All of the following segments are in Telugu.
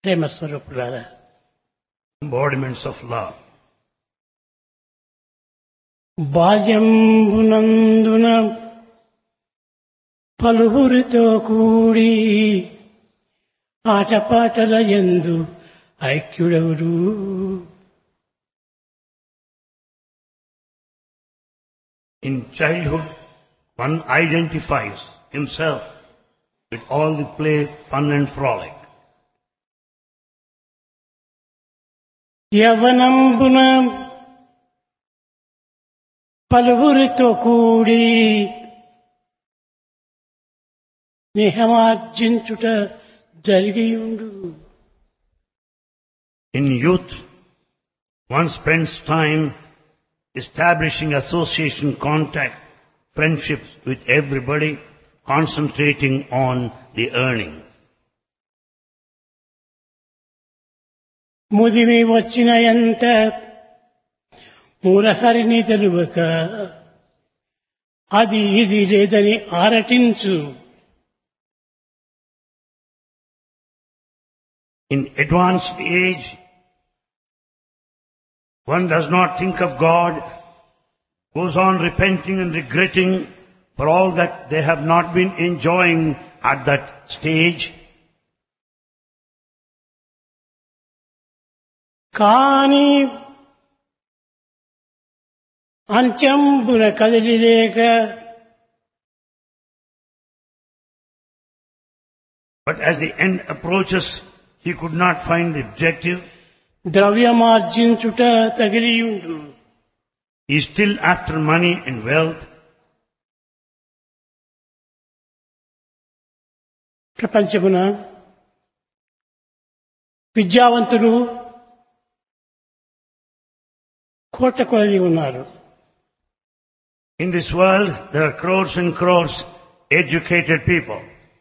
ప్రేమ స్వరూపులారా, embodiments of love. బాల్యంబునందున పలువురితో కూడి ఆటపాటల యందు ఐక్యుడెవరు. In childhood, one identifies himself with all the play, fun and frolic. యవ్వనంబున పలువురితో కూడి స్నేహమార్జించుట జరిగియుండు. In youth, one spends time establishing association, contact, friendships with everybody, concentrating on the earning. ముదిమి వచ్చిన ఎంత మూలహరిని తెలువక అది ఇది లేదని ఆరటించు. In advanced age, one does not think of God, goes on repenting and regretting for all that they have not been enjoying at that stage. కాని అంత్యంబున కదిలిలేక But as the end approaches, he could not find the objective. ద్రవ్యమార్జించుట తగిలియుండు. He is still after money and wealth. ప్రపంచమున విద్యావంతులు కోట్ల కొలది ఉన్నారు. In this world, there are crores and crores educated people.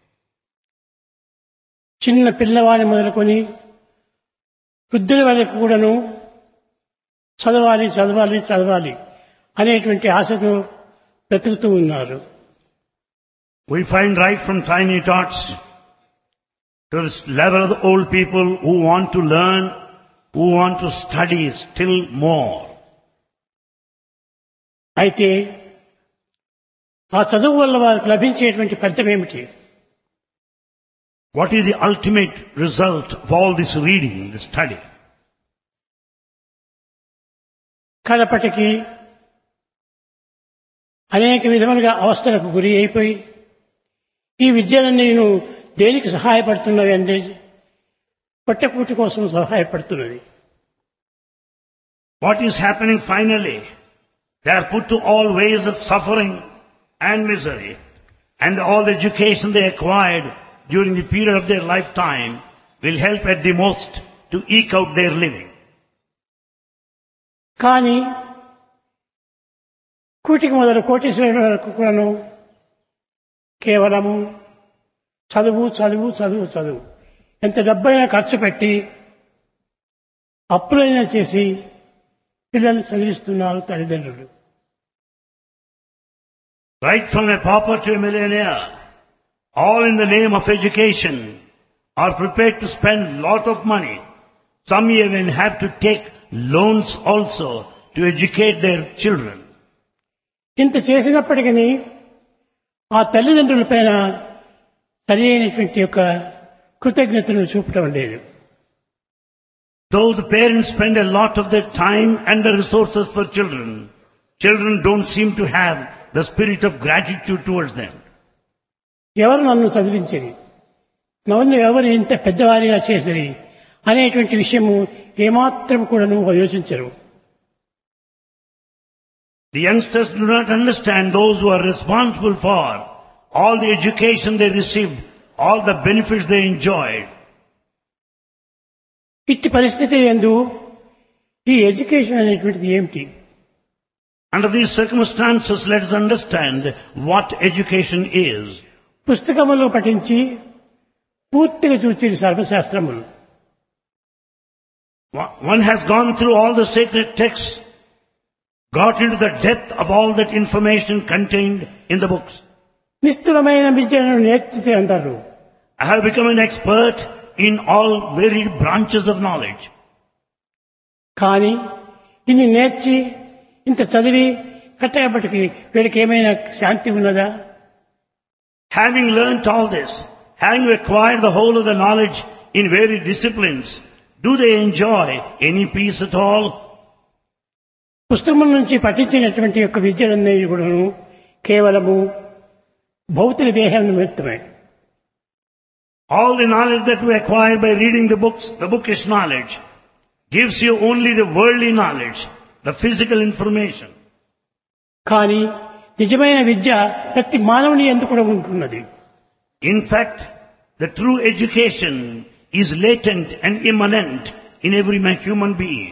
చిన్న పిల్లవాడిని మొదలుకొని వృద్ధుల వరకు కూడాను చదవాలి చదవాలి చదవాలి అనేటువంటి ఆశతో బ్రతుకుతూ ఉన్నారు. We find right from tiny tots to this level of the old people who want to learn, who want to study still more. అయితే ఆ చదువు వల్ల వారికి లభించేటువంటి ఫలితం ఏమిటి? What is the ultimate result of all this reading, this study? కడపటికి అనేక విధములుగా అవస్థలకు గురి అయిపోయి ఈ విద్యలన్నీ నేను దేనికి సహాయపడుతున్నవి అంటే పొట్టకూటి కోసం సహాయపడుతున్నది. What is happening finally? They are put to all ways of suffering and misery, and all the education they acquired during the period of their lifetime will help at the most to eke out their living. కానీ కూటికి మొదలు కోటీశ్వరుల వరకు కూడాను కేవలము చదువు చదువు చదువు చదువు ఎంత డబ్బైనా ఖర్చు పెట్టి అప్పులైనా చేసి పిల్లల్ని చదివిస్తున్నారు తల్లిదండ్రులు. Right from a pauper to a millionaire, all in the name of education, are prepared to spend lot of money. Some even have to take loans also to educate their children. ఇంత చేసినప్పటికీ ఆ తల్లిదండ్రుల పైన సరి అయినటువంటి యొక్క కృతజ్ఞతను చూపటం లేదు. Though the parents spend a lot of their time and the resources for children, children don't seem to have the spirit of gratitude towards them. ఎవరు నన్ను చదివించని, నన్ను ఎవరు ఇంత పెద్దవారిగా చేసిరి అనేటువంటి విషయము ఏమాత్రం కూడా యోచించరు. The youngsters do not understand those who are responsible for all the education they received, all the benefits they enjoyed. ఇట్టి పరిస్థితి యందు ఈ ఎడ్యుకేషన్ అనేటువంటిది ఏమిటి? Under these circumstances, let us understand what education is. పుస్తకములు పఠించి పూర్తిగా చూచి సర్వశాస్త్రములు. One has gone through all the sacred texts, got into the depth of all that information contained in the books. నిష్ఠురమైన విద్యను నేర్చితే అందరు I have become an expert in all varied branches of knowledge. కానీ ఇన్ని నేర్చి ఇంత చదివి కట్టబట్టుకి వీడికి ఏమైనా శాంతి ఉన్నదా? Having learnt all this, having acquired the whole of the knowledge in varied disciplines, do they enjoy any peace at all? పుస్తకం నుంచి పఠించినటువంటి యొక్క విద్యలన్నీ కూడాను కేవలము భౌతిక దేహం నిమిత్తమే. All the knowledge that we acquire by reading the books, the bookish knowledge, gives you only the worldly knowledge, the physical information. కానీ నిజమైన విద్య ప్రతి మానవుని యందు కూడా ఉంటున్నది. In fact, the true education is latent and immanent in every human being.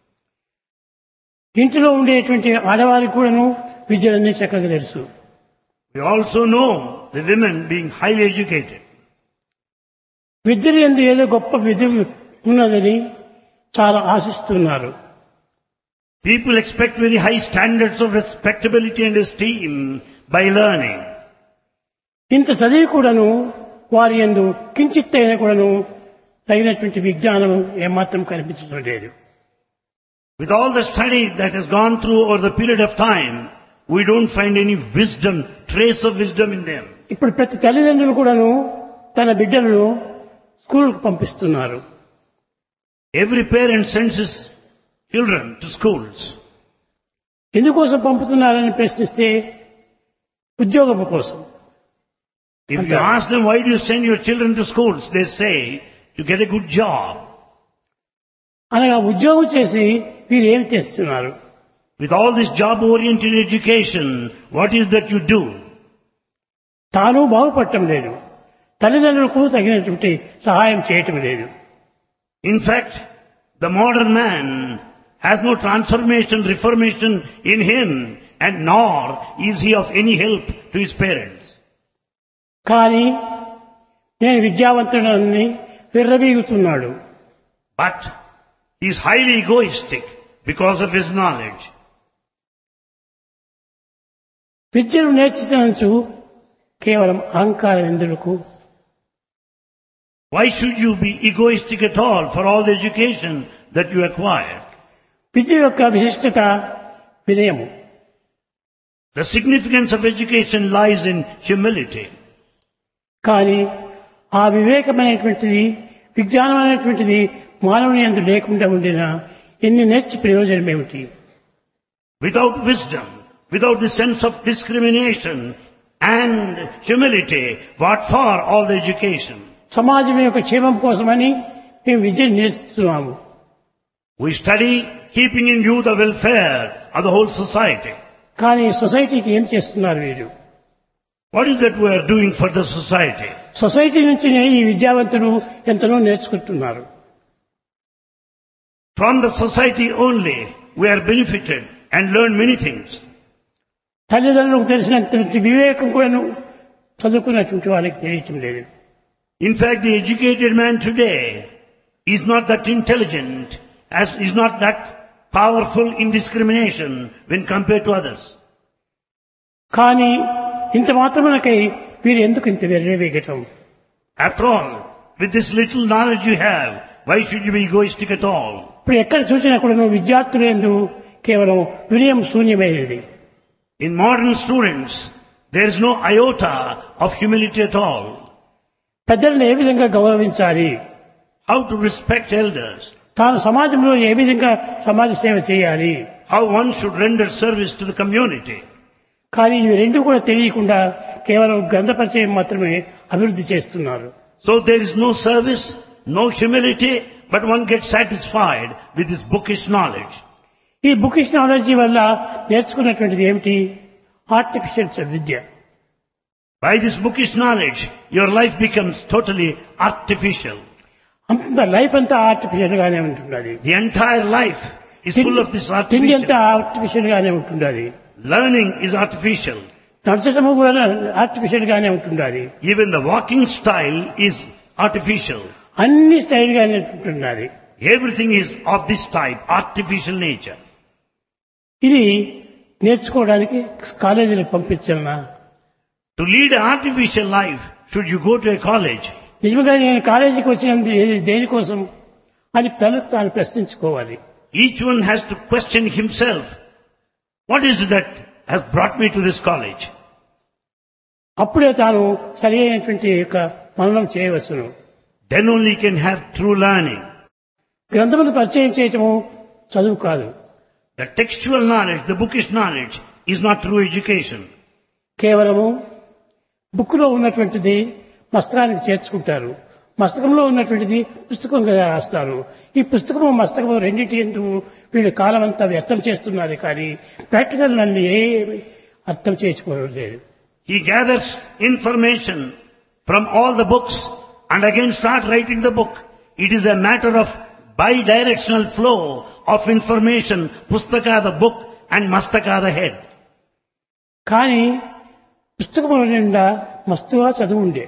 ఇంటిలో ఉండేటువంటి ఆడవారికి కూడాను విద్యలన్నీ చక్కగా తెలుసు. We also know the women being highly educated. విద్యలు యందు ఏదో గొప్ప విద్య ఉన్నదని చాలా ఆశిస్తున్నారు. People expect very high standards of respectability and esteem by learning. ఇంత చదివి కూడాను వారి యందు కించిత్ అయినా కూడాను తగినటువంటి విజ్ఞానం ఏమాత్రం కనిపించడం లేదు. With all the study that has gone through over the period of time, we don't find any wisdom, trace of wisdom in them. ఇప్పుడు ప్రతి తల్లిదండ్రులు కూడాను తన బిడ్డలను స్కూల్కు పంపిస్తున్నారు. Every parent sends his children to schools. ఎందుకోసం పంపుతున్నారని ప్రశ్నిస్తే ఉద్యోగం కోసం. If you ask them why do you send your children to schools, they say to get a good job. అనగా ఉద్యోగం చేసి వీరు ఏం చేస్తున్నారు? With all this job-oriented education, what is that you do? తాను బాగుపడటం లేదు, తల్లిదండ్రులకు తగినటువంటి సహాయం చేయటం లేదు. In fact, the modern man has no transformation, reformation in him, and nor is he of any help to his parents. కానీ నేను విద్యావంతుడని విర్రవీగుతున్నాడు. But he is highly egoistic because of his knowledge. విద్యను నేర్చుతూ కేవలం అహంకారం ఎందుకు? Why should you be egoistic at all for all the education that you acquire? విద్య యొక్క విశిష్టత వినయము. The significance of education lies in humility. కానీ ఆ వివేకమైనటువంటిది, విజ్ఞానం అనేటువంటిది మానవుని యందు లేకుండా ఉండినా ఎన్ని నేర్చి ప్రయోజనం ఏమిటి? Without wisdom, without the sense of discrimination and humility, what for all the education? సమాజం యొక్క క్షేమం కోసమని మేము విద్యను నేర్చుతున్నాము. We study keeping in view the welfare of the whole society. కానీ సొసైటీకి ఏం చేస్తున్నారు వీరు? What is that we are doing for the society? Society నుంచి ఈ విద్యావంతులు ఎంతనో నేర్చుకుంటున్నారు. From the society only we are benefited and learn many things. తల్లిదండ్రులకు తెలిసినటువంటి వివేకం కూడా చదువుకున్నటువంటి వాళ్ళకి తెలియటం లేదు. In fact, the educated man today is not that intelligent, is not that powerful in discrimination when compared to others. కానీ ఇంత మాత్రమునకై వీరు ఎందుకు ఇంత వెర్రవేగటం? After all, with this little knowledge you have, why should you be egoistic at all? ఇప్పుడు ఎక్కడ చూసినా కూడా విద్యార్థులు ఎందు కేవలం వినయం శూన్యమైనది. In modern students, there is no iota of humility at all. పెద్దలను ఏ విధంగా గౌరవించాలి, How to respect elders, తాను సమాజంలో ఏ విధంగా సమాజ సేవ చేయాలి, how one should render service to the community. కానీ ఇవి రెండు కూడా తెలియకుండా కేవలం గ్రంథ పరిచయం మాత్రమే అభివృద్ధి చేస్తున్నారు. So there is no service, no humility, but one gets satisfied with this bookish knowledge. ఈ బుకిష్ నాలెడ్జీ వల్ల నేర్చుకున్నటువంటిది ఏమిటి? ఆర్టిఫిషియల్ విద్య. By this bookish knowledge, your life becomes totally artificial. అంత లైఫ్ అంతా ఆర్టిఫిషియల్ గానే ఉంటున్నది. The entire life is full of this తిండి అంతా artificial. ఆర్టిఫిషియల్ గానే ఉంటున్నది. Learning is artificial. నడచడము కూడా ఆర్టిఫిషియల్ గానే ఉంటున్నది. Even the walking style is artificial. అన్ని స్టైల్ గానే ఉంటున్నది. Everything is of this type, artificial nature. ఇది నేర్చుకోవడానికి కాలేజీలకు పంపించాలనా? To lead an artificial life, should you go to a college? నిజంగా నేను కాలేజీకి వచ్చినది దేనికోసం అని తనకు తాను ప్రశ్నించుకోవాలి. Each one has to question himself. What is it that has brought me to this college? అప్పుడే తాను సరి అయినటువంటి యొక్క మననం చేయవచ్చును. Then only can have true learning. గ్రంథమును పరిచయం చేయటము చదువు కాదు. The textual knowledge, the bookish knowledge is not true education. కేవలము బుక్కులో ఉన్నటువంటిది మస్తకానికి చేర్చుకుంటారు. మస్తకంలో ఉన్నటువంటిది పుస్తకంగా రాస్తారు. ఈ పుస్తకము మస్తకము రెండింటి యందు వీళ్ళు కాలం అంతా వ్యర్థం చేస్తున్నారు కానీ ప్రాక్టికల్ నన్ను ఏమి అర్థం చేసుకోలేదు. He gathers information from all the books and again start writing the book. It is a matter of bi-directional flow of information, pustaka the book and mastaka the head. కానీ పుస్తకము నిండా మస్తుగా చదువు ఉండే.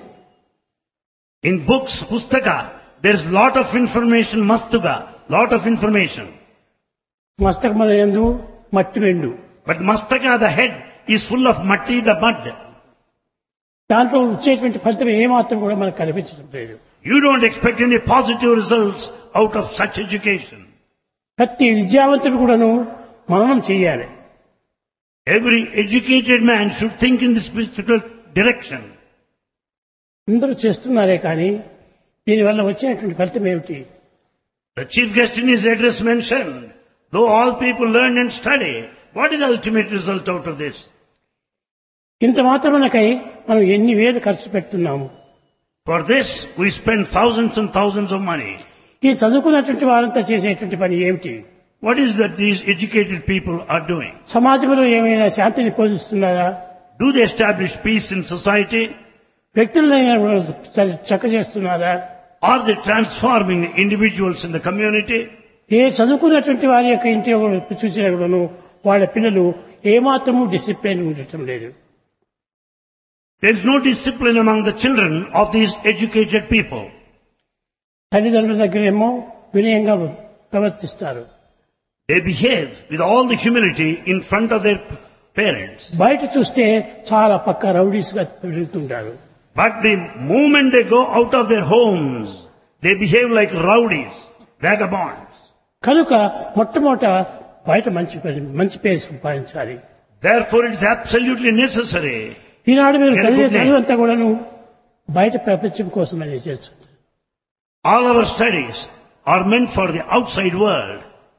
In books, pustaka, there is lot of information, mastuga, lot of information. మస్తకముల యందు మట్టి వెండు. But mastaka, the head, is full of matti, the mud. దాంట్లో వచ్చేటువంటి ఫలితం ఏమాత్రం కూడా మనకు కనిపించడం లేదు. You don't expect any positive results out of such education. ప్రతి విద్యావంతుడు కూడాను మననం చేయాలి. Every educated man should think in this spiritual direction. అందరూ చేస్తున్నారే కానీ దీనివల్ల వచ్చేటువంటి ఫలితం ఏమిటి? The chief guest in his address mentioned, though all people learn and study, what is the ultimate result out of this? ఇంత మాత్రమునకై మనం ఎన్ని వేలు ఖర్చు పెడుతున్నాము. For this, we spend thousands and thousands of money. ఈ చదువుకున్నటువంటి వారంతా చేసేటువంటి పని ఏమిటి? What is that these educated people are doing? సమాజంలో ఏమైనా శాంతిని పోషిస్తున్నారా? Do they establish peace in society? వ్యక్తులైనా చక్క చేస్తున్నారా? Are they transforming the individuals in the community? ఏ చదువుకున్నటువంటి వారి యొక్క ఇంటి చూసినా కూడాను వాళ్ళ పిల్లలు ఏమాత్రము డిసిప్లిన్ ఉండటం లేదు. There is no discipline among the children of these educated people. తల్లిదండ్రుల దగ్గరేమో వినయంగా ప్రవర్తిస్తారు. They behave with all the humility in front of their parents. బయట చూస్తే చాలా పక్క రౌడీస్ గా పెరుగుతుంటారు. But the moment they go out of their homes, they behave like rowdies, vagabonds. కనుక మొట్టమొదట బయట మంచి పేరు సంపాదించాలి. Therefore it is absolutely necessary. ఈనాడు మీరు చదివే చదువంతా కూడాను బయట ప్రపంచం కోసమని చేస్తుంటారు. All our studies are meant for the outside world.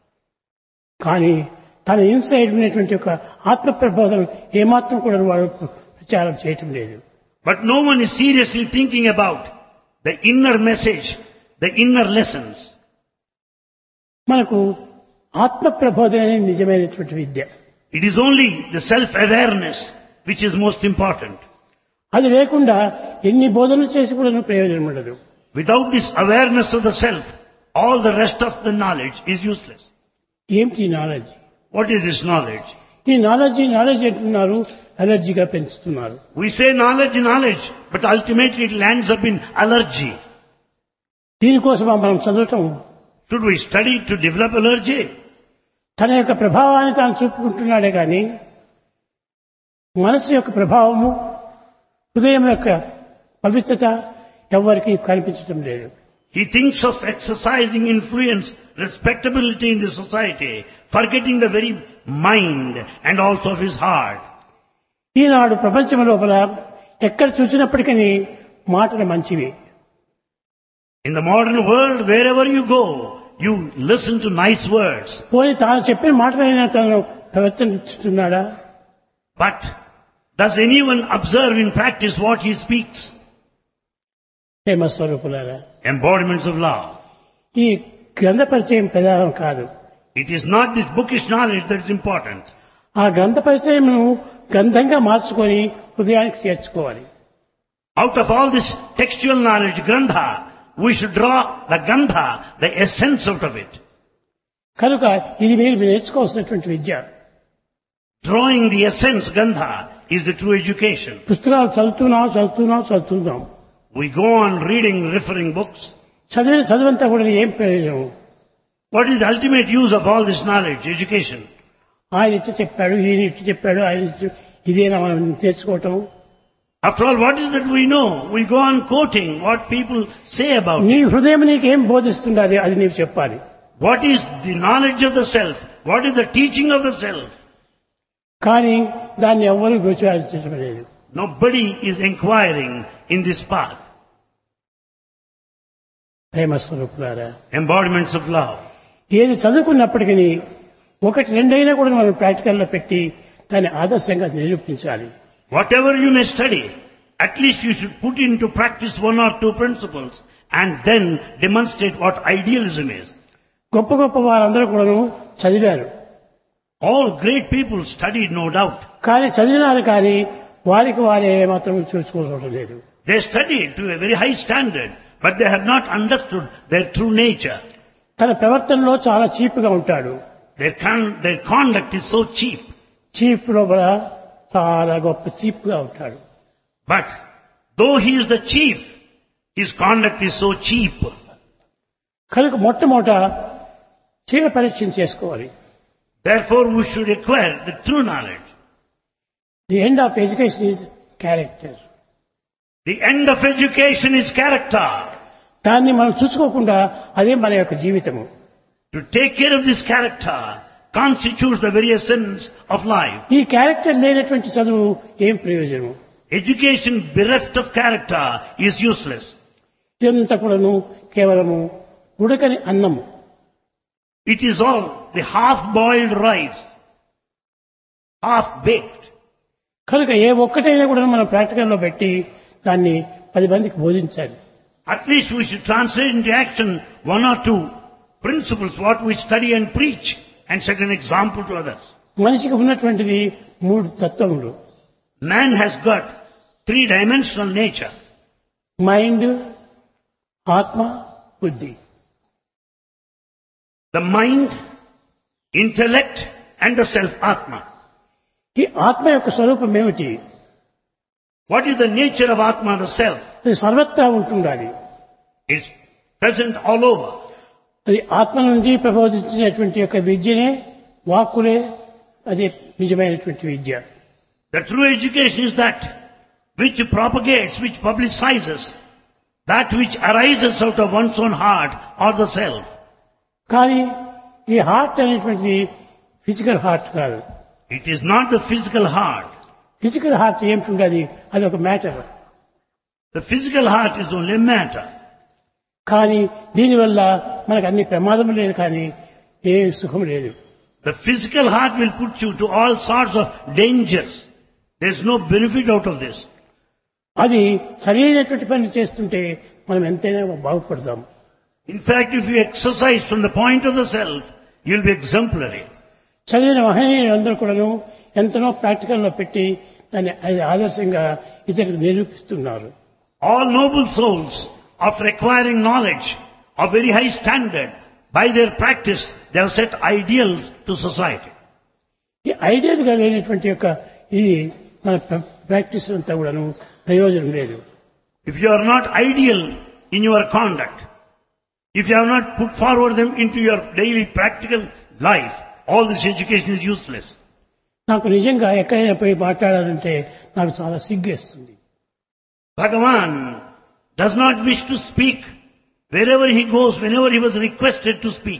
కానీ తన ఇన్సైడ్ ఉన్నటువంటి ఒక ఆత్మ ప్రబోధం ఏమాత్రం కూడా వాడు ప్రచారం చేయటం లేదు. But no one is seriously thinking about the inner message, the inner lessons. మనకు ఆత్మ ప్రబోధన అనేది నిజమైనటువంటి విద్య. It is only the self-awareness which is most important. అది లేకుండా ఎన్ని బోధనలు చేసి కూడా ప్రయోజనం ఉండదు. Without this awareness of the self, all the rest of the knowledge is useless. ఏమిటి knowledge? What is this knowledge? ఈ నాలెడ్జ్ అంటున్నారు, అలర్జీగా పెంచుతున్నారు. We say knowledge, but ultimately it lands up in allergy. దీనికోసం మనం చదవటం. Should we study to develop allergy? తన యొక్క ప్రభావాన్ని తాను చూపుకుంటున్నాడే కానీ మనసు యొక్క ప్రభావము, హృదయం యొక్క పవిత్రత ఎవరికి కనిపించడం లేదు. He thinks of exercising influence, respectability in the society, forgetting the very mind and also of his heart. ఈనాడు ప్రపంచం లోపల ఎక్కడ చూసినప్పటికీ మాటలు మంచివి. In the modern world, wherever you go, you listen to nice words. పోనీ తాను చెప్పిన మాటలైనా తను ప్రవర్తిస్తున్నాడా? But does anyone observe in practice what he speaks? ప్రేమ స్వరూపులారా, Embodiments of love. ఈ గ్రంథ పరిచయం ప్రధానం కాదు. It is not this bookish knowledge that is important. ఆ గ్రంథ పరిచయమును గ్రంథంగా మార్చుకొని హృదయానికి చేర్చుకోవాలి. Out of all this textual knowledge, grandha, we should draw the gandha, the essence out of it. కనుక ఇది మీరు నేర్చుకోవాల్సినటువంటి విద్య. Drawing the essence, gandha, is the true education. పుస్తకాలు చదువుతున్నాం. We go on reading, referring books. చదువంతా కూడా ఏం ప్రయోజనం? What is the ultimate use of all this knowledge, education? ఆయన ఇట్లా చెప్పాడు, ఈయన ఇట్లా చెప్పాడు, ఆయన ఇదేనా మనం తెచ్చుకోవటం? After all, what is that we know? We go on quoting what people say about నీ it. హృదయం నీకేం బోధిస్తుంది అది నీవు చెప్పాలి. What is the knowledge of the self? What is the teaching of the self? కానీ దాన్ని ఎవ్వరూ విచారించడం లేదు. Nobody is inquiring in this path. ప్రేమ స్వరూపులారా, Embodiments of love. ఏది చదువుకున్నప్పటికీ ఒకటి రెండైనా కూడా మనం ప్రాక్టికల్లో పెట్టి దాన్ని ఆదర్శంగా నిరూపించాలి. Whatever you may study, at least you should put into practice one or two principles and then demonstrate what idealism is. గొప్ప గొప్ప వారందరూ కూడా చదివారు. All great people studied, no doubt. కానీ చదివినారు కానీ వారికి వారే మాత్రం చూసుకోవడం లేదు. They studied to a very high standard, but they have not understood their true nature. తన ప్రవర్తనలో చాలా చీప్గా ఉంటాడు. Their conduct is so cheap. Cheap లోపల చాలా గొప్ప చీప్గా ఉంటాడు. But though he is the chief, his conduct is so cheap. కనుక మొట్టమొదట శీల పరీక్ష చేసుకోవాలి. Therefore we should acquire the true knowledge. The end of education is character. The end of education is character. దాన్ని మనం చూసుకోకుండా అదే మన యొక్క జీవితము. To take care of this character constitutes the very essence of life. ఈ క్యారెక్టర్ లేనటువంటి చదువు ఏం ప్రయోజనం? Education bereft of character is useless. ఇదంతా కూడాను కేవలము ఉడకని అన్నము. It is all the half-boiled rice, half-baked. కనుక ఏ ఒక్కటైనా కూడా మనం ప్రాక్టికల్లో పెట్టి దాన్ని 10 మందికి బోధించాలి. At least we should translate into action one or two principles, what we study and preach, and set an example to others. మనిషికి ఉన్నటువంటిది 3 తత్వములు. Man has got 3-dimensional nature. Mind, ఆత్మ, బుద్ధి. The mind, intellect, and the self, Atma. ఈ ఆత్మ యొక్క స్వరూపం ఏమిటి? What is the nature of Atma, the self? అది సర్వత్రా ఉంటుండాలి. It's present all over. అది ఆత్మ నుండి ప్రబోధించినటువంటి యొక్క విద్యనే వాక్కులే అది నిజమైనటువంటి విద్య. The true education is that which propagates, which publicizes, that which arises out of one's own heart or the self. కానీ ఈ హార్ట్ అనేటువంటిది ఫిజికల్ హార్ట్ కాదు. It is not the physical heart. Physical heart ఏమిటి? అది ఒక matter. The physical heart is only matter. కానీ దీనివల్ల మనకు అన్ని ప్రమాదం లేదు, కానీ ఏ సుఖం లేదు. The physical heart will put you to all sorts of dangers. There's no benefit out of this. అది సరైనటువంటి పని చేస్తుంటే మనం ఎంతైనా బాగుపడతాం. In fact, if you exercise from the point of the self, you'll be exemplary. చదివిన మహనీయులందరూ కూడాను ఎంతనో ప్రాక్టికల్లో పెట్టి దాన్ని ఆదర్శంగా ఇతరులకు నిరూపిస్తున్నారు. All noble souls, after acquiring knowledge of very high standard, by their practice, they have set ideals to society. ఈ ఐడియల్ గా లేనటువంటి యొక్క ఇది మన ప్రాక్టీస్ అంతా కూడాను ప్రయోజనం లేదు. If you are not ideal in your conduct, if you have not put forward them into your daily practical life, all this education is useless. నాకు నిజంగా ఎక్కడైనా పోయి మాట్లాడాలంటే నాకు చాలా సిగ్గేస్తుంది. Bhagavan does not wish to speak wherever he goes, whenever he was requested to speak.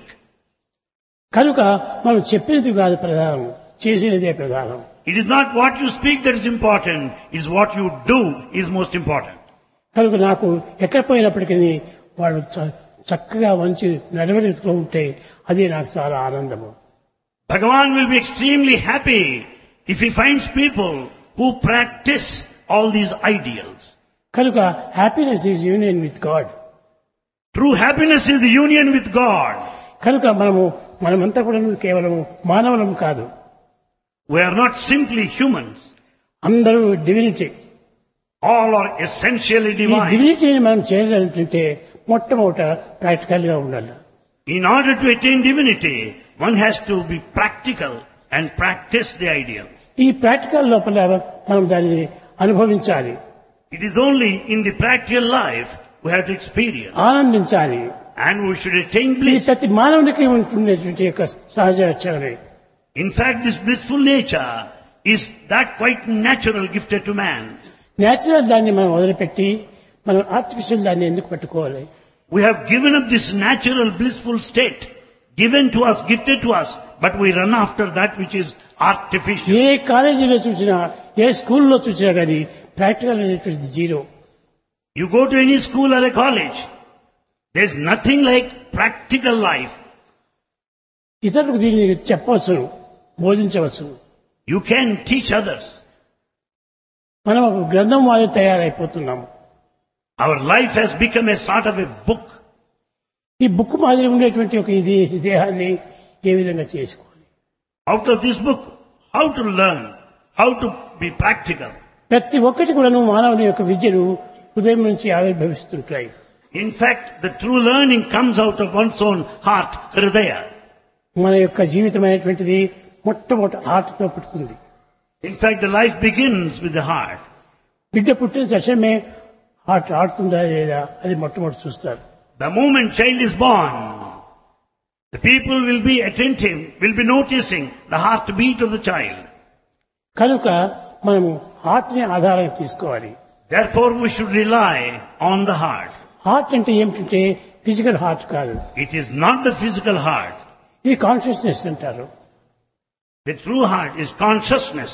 కనుక మనం చెప్పినది కాదు ప్రధానం, చేసినదే ప్రధానం. It is not what you speak that is important, it is what you do is most important. కనుక నాకు ఎక్కడ పోయినప్పటికీ వాళ్ళు చక్కగా మంచి నడవడికలో ఉంటే అదే నాకు చాలా ఆనందము. Bhagavan will be extremely happy if he finds people who practice all these ideals. కనుక happiness is union with God. True happiness is the union with God. కనుక మనమంతా కూడా కేవలం మానవులం కాదు. We are not simply humans. అందరూ డివినిటీ. All are essentially ఈ divine. డివినిటీని మనం చేయాలంటే మొట్టమొదట ప్రాక్టికల్ గా ఉండాలి. In order to attain divinity, one has to be practical and practice the ideals. ఈ ప్రాక్టికల్ లోపల మనం దానిని అనుభవించాలి. It is only in the practical life we have to experience. ఆనందించాలి. And we should attain ఇది bliss. ప్రతి మానవునికి ఉంటున్నటువంటి యొక్క సహజ లక్షణమే. In fact, this blissful nature is that quite natural gifted to man. Natural దాన్ని మనం వదిలిపెట్టి మనం ఆర్టిఫిషియల్ దాన్ని ఎందుకు పట్టుకోవాలి? We have given up this natural blissful state, given to us, gifted to us, but we run after that which is artificial. ఏ కాలేజీలో చూసినా, ఏ స్కూల్లో చూసినా కానీ ప్రాక్టికల్ అనేటువంటిది zero. You go to any school or a college, there's nothing like practical life. ఇతరులకు దీన్ని చెప్పవచ్చును, బోధించవచ్చును. You can teach others. మనం ఒక గ్రంథం వారి తయారైపోతున్నాము. Our life has become a sort of a book. ఈ బుక్ మాదిరి ఉండేటువంటి ఒక ఇది దేహాన్ని ఏ విధంగా చేసుకోవాలి? Out of this book, how to learn, how to be practical. ప్రతి ఒక్కటి కూడాను మానవుని యొక్క విద్యను హృదయం నుంచి ఆవిర్భవిస్తుంటాయి. In fact, the true learning comes out of one's own heart, hridaya. మన యొక్క జీవితం అనేటువంటిది మొట్టమొదటి హార్ట్తో పుడుతుంది. In fact, the life begins with the heart. బిడ్డ పుట్టిన తక్షణమే హార్ట్ ఆడుతుందా లేదా అది మొట్టమొదటి చూస్తారు. The moment child is born, the people will be attentive, will be noticing the heartbeat of the child. కనుక మనము హార్ట్ ని ఆధారంగా తీసుకోవాలి. Therefore, we should rely on the heart. Heart అంటే ఏమిటంటే ఫిజికల్ హార్ట్ కాదు. It is not the physical heart. ఇది కాన్షియస్నెస్ అంటారు. The true heart is consciousness.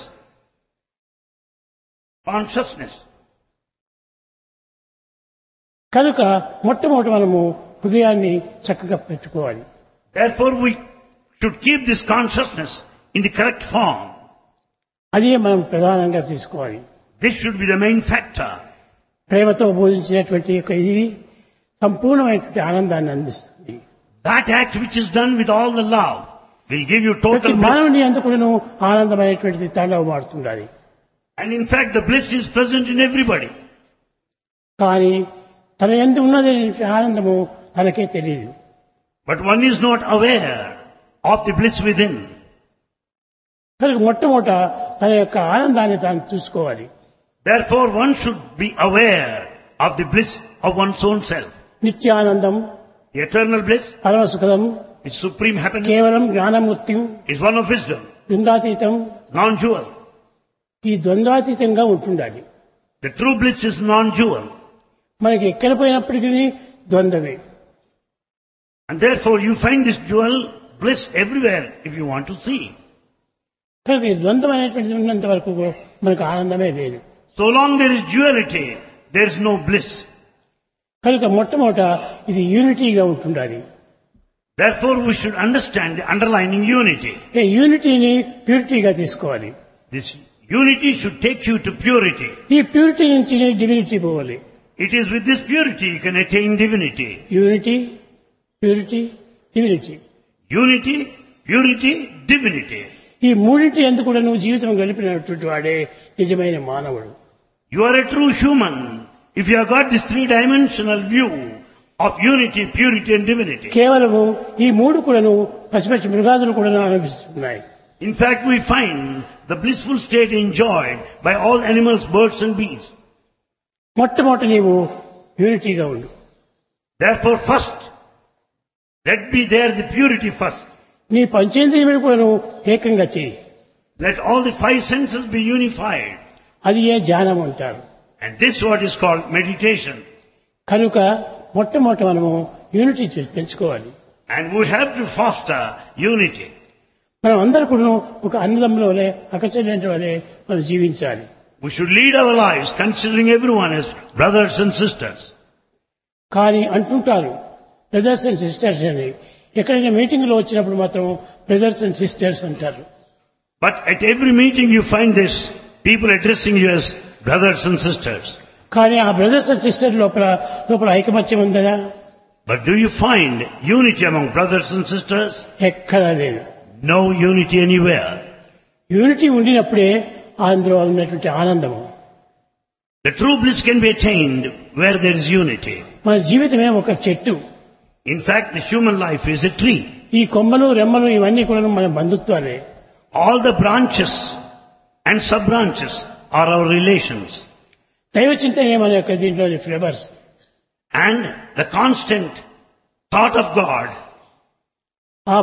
Consciousness. కనుక మొట్టమొదటి మనము హృదయాన్ని చక్కగా పెట్టుకోవాలి. Therefore, we should keep this consciousness in the correct form. అదే మనం ప్రధానంగా తీసుకోవాలి. This should be the main factor. ప్రేమతో బోధించినటువంటి యొక్క ఇది సంపూర్ణమైనటువంటి ఆనందాన్ని అందిస్తుంది. That act which is done with all the love will give you ప్రతి total bliss. మానవుని అందుకును ఆనందమైనటువంటిది తాండవమాడుతుండాలి. And in fact, the bliss is present in everybody. కానీ తన యందు ఉన్నది ఆనందము తనకే తెలియదు. But one is not aware of the bliss within. కనుక మొట్టమొదట తన యొక్క ఆనందాన్ని తాను చూసుకోవాలి. Therefore, one should be aware of the bliss of one's own self. Nityanandam, The eternal bliss పరమసుఖం, is supreme happiness, కేవలం Gnanamurthy, is one of wisdom, ద్వంద్వాతీతం. non-dual. ఈ ద్వంద్వాతీతంగా ఉంటుండాలి. The true bliss is non-dual. మనకి ఎక్కడ పోయినప్పటికీ ద్వంద్వమే. And therefore, you find this dual bliss everywhere if you want to see. కనుక ఈ ద్వంద్వం అనేటువంటిది ఉన్నంత వరకు మనకు ఆనందమే లేదు. So long there is duality, there is no bliss. కనుక మొట్టమొదట ఇది యూనిటీగా ఉంటుండాలి. Therefore, we should understand the underlying unity. ఈ యూనిటీని ప్యూరిటీగా తీసుకోవాలి. This unity should take you to purity. ఈ ప్యూరిటీ నుంచి డివినిటీ పోవాలి. It is with this purity you can attain divinity. Unity, purity, divinity. Unity, purity, divinity. ఈ మూడింటి ఎందుకు కూడా నువ్వు జీవితం గడిపినటువంటి వాడే నిజమైన మానవుడు. You are a true human if you have got this three-dimensional view of unity, purity and divinity. కేవలము ఈ మూడు కూడాను పసిపసి మృగాదులు కూడా అనుభవిస్తున్నాయి. In fact, we find the blissful state enjoyed by all animals, birds and beasts. మొట్టమొదటి నీవు యూనిటీగా ఉండు. Therefore, first, let be there the purity first. నీ పంచేంద్రియములు కూడాను ఏకంగా చేయి. Let all the five senses be unified. అది ఏ ధ్యానం అంటారు. And this is what is called meditation. కనుక మొట్టమొదటి మనము యూనిటీ పెంచుకోవాలి. And we have to foster unity. మనం అందరూ కూడా ఒక అన్నదమ్ముల వలె అక్కచెల్లెంటి వలె మనం జీవించాలి. We should lead our lives considering everyone as brothers and sisters. కానీ అంటుంటారు బ్రదర్స్ అండ్ సిస్టర్స్ అని. ఎక్కడైనా మీటింగ్ లో వచ్చినప్పుడు మాత్రం బ్రదర్స్ అండ్ సిస్టర్స్ అంటారు. But at every meeting you find this, people addressing you as brothers and sisters. కానీ ఆ బ్రదర్స్ అండ్ సిస్టర్స్ లోపల ఐకమత్యం ఉందా? But do you find unity among brothers and sisters? ఎక్కడా లేదు. No unity anywhere. యూనిటీ ఉండినప్పుడే అందులో ఉన్నటువంటి ఆనందము. The true bliss can be attained where there is unity. మన జీవితమే ఒక చెట్టు. In fact, the human life is a tree. ఈ కొమ్మలు రెమ్మలు ఇవన్నీ కూడా మన బంధుత్వాలే. All the branches and sub-branches are our relations. దైవ చింతనే మన యొక్క దీంట్లోని flavours. And the constant thought of God. ఆ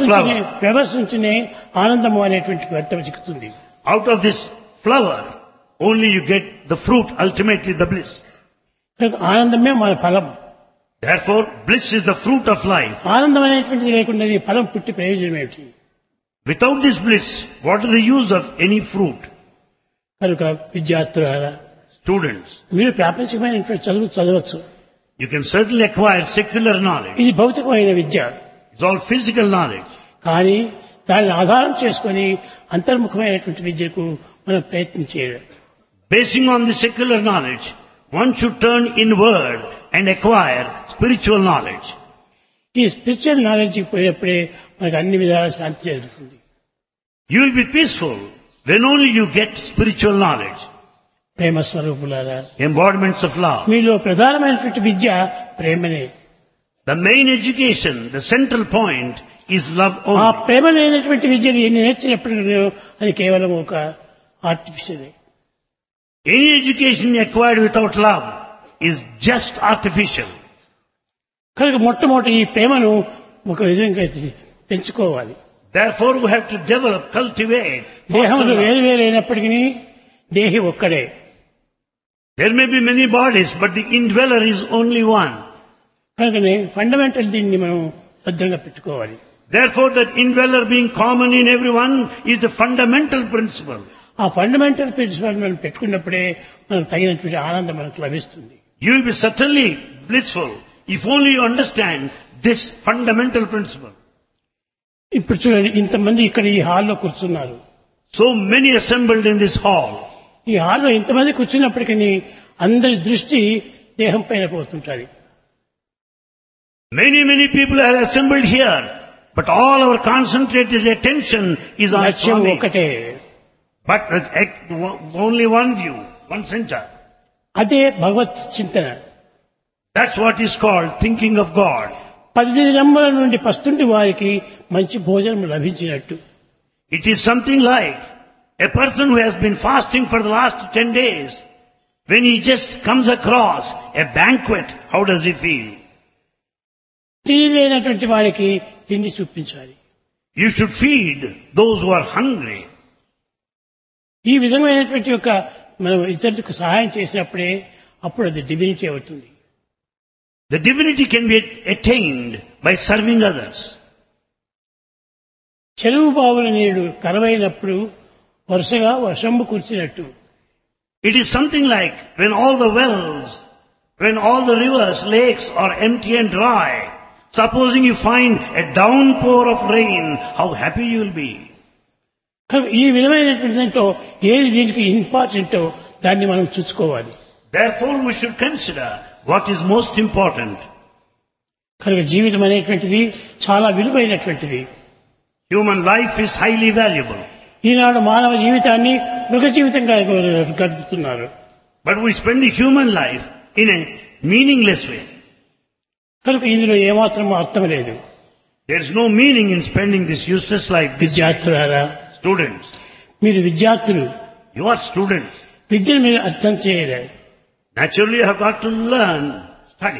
ఫ్లవర్స్ నుంచినే ఆనందము అనేటువంటి అర్థం చిక్కుతుంది. Out of this flower only you get the fruit, ultimately the bliss. కనుక ఆనందమే మన ఫలం. Therefore, bliss is the fruit of life. ఆనందం అనేటువంటిది లేకుండా ఈ ఫలం పుట్టి ప్రయోజనం ఏమిటి? Without this bliss, what is the use of any fruit? కనుక విద్యార్థులారా, Students, మీరు ప్రాపంచికమైనటువంటి చదువు చదవచ్చు. you can certainly acquire secular knowledge. ఇది భౌతికమైన విద్య. It's all physical knowledge. కానీ దానిని ఆధారం చేసుకొని అంతర్ముఖమైనటువంటి విద్యకు మనం ప్రయత్నించేయాలి. Basing on the secular knowledge, one should turn inward and acquire spiritual knowledge. ఈ స్పిరిచువల్ నాలెడ్జ్కి పోయినప్పుడే మనకు అన్ని విధాల శాంతి జరుగుతుంది. You will be peaceful when only you get spiritual knowledge. ప్రేమ స్వరూపులారా, Embodiments of love. మీలో ప్రధానమైనటువంటి విద్య ప్రేమనే. The main education, the central point is love ఆ only. ప్రేమ లేనటువంటి విద్యను ఎన్ని నేర్చినప్పటికీ అది కేవలం ఒక ఆర్టిఫిషియలే. Any education acquired without love is just artificial. కనుక మొట్టమొదటి ఈ ప్రేమను ఒక విధంగా పెంచుకోవాలి. Therefore, we have to develop, cultivate. దేహములు foster love. వేరు వేరు అయినప్పటికీ దేహి ఒక్కడే. There may be many bodies, but the indweller is only one. కనుకనే ఫండమెంటల్ దీన్ని మనం భద్రంగా పెట్టుకోవాలి. Therefore, that indweller being common in everyone is the fundamental principle. ఆ ఫండమెంటల్ ప్రిన్సిపల్ మనం పెట్టుకున్నప్పుడే మనకు తగినటువంటి ఆనందం మనకు లభిస్తుంది. You will be certainly blissful if only you understand this fundamental principle. ఇప్పుడు చూడండి, ఇంతమంది ఇక్కడ ఈ హాల్లో కూర్చున్నారు. So many assembled in this hall. ఈ హాల్లో ఇంతమంది కూర్చున్నప్పటికీ అందరి దృష్టి దేహం పైన పోతుంటారు. Many people are assembled here, but all our concentrated attention is on లక్ష్యం Swami. ఒకటే. But only one view, one center. అదే భగవత్ చింతన. That's what is called thinking of God. 10 దినముల నుండి పస్తుంటి వారికి మంచి భోజనం లభించినట్టు. It is something like a person who has been fasting for the last 10 days. When he just comes across a banquet, how does he feel? తిండి లేనటువంటి వారికి తిండి చూపించాలి. You should feed those who are hungry. ఈ విధమైనటువంటి యొక్క మనం ఇతరులకు సహాయం చేసినప్పుడే అప్పుడు అది డివినిటీ అవుతుంది. The divinity can be attained by serving others. చెరువు బావుల నీరు కరవైనప్పుడు వరుసగా వర్షంబు కురిచినట్టు. It is something like when all the wells, when all the rivers, lakes are empty and dry, supposing you find a downpour of rain, how happy you will be. ఈ విధమైనటువంటి దాంట్లో ఏది దీనికి ఇంపార్టెంటో దాన్ని మనం చూసుకోవాలి. Therefore we should consider what is most important. కనుక జీవితం అనేటువంటిది చాలా విలువైనటువంటిది. Human life is highly valuable. ఈనాడు మానవ జీవితాన్ని మృగ జీవితంగా గడుపుతున్నారు. But we spend the human life in a meaningless way. కనుక ఇందులో ఏమాత్రం అర్థం లేదు. There is no meaning in spending this useless life. విద్యార్థులారా, Students, మీరు విద్యార్థులు, you are students. విద్యను మీరు అర్థం చేయలేదు. Naturally you have got to learn, study.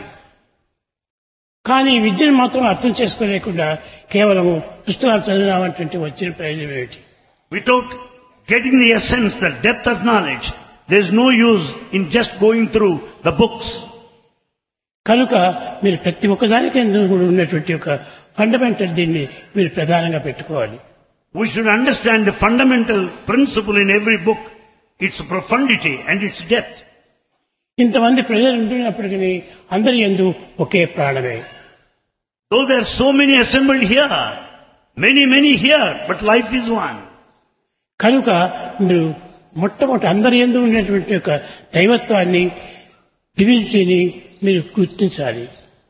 కానీ విద్యను మాత్రం అర్థం చేసుకోలేకుండా కేవలం పుస్తకాలు చదివినామంటే వచ్చిన ప్రయోజనం ఏమిటి? Without getting the essence, the depth of knowledge, there is no use in just going through the books. కనుక మీరు ప్రతి ఒక్కదానికి ఉన్నటువంటి ఒక ఫండమెంటల్ దీన్ని మీరు ప్రధానంగా పెట్టుకోవాలి. We should understand the fundamental principle in every book, its profundity and its depth. ఇంతమంది ప్రజలు ఉంటున్నప్పటికీ అందరి యందు ఒకే ప్రాణమే. Though there are so many assembled here, many here, but life is one. కనుక మీరు మొట్టమొదటి అందరి యందు ఉన్నటువంటి ఒక దైవత్వాన్ని, డివినిటీని మీరు గుర్తించాలి.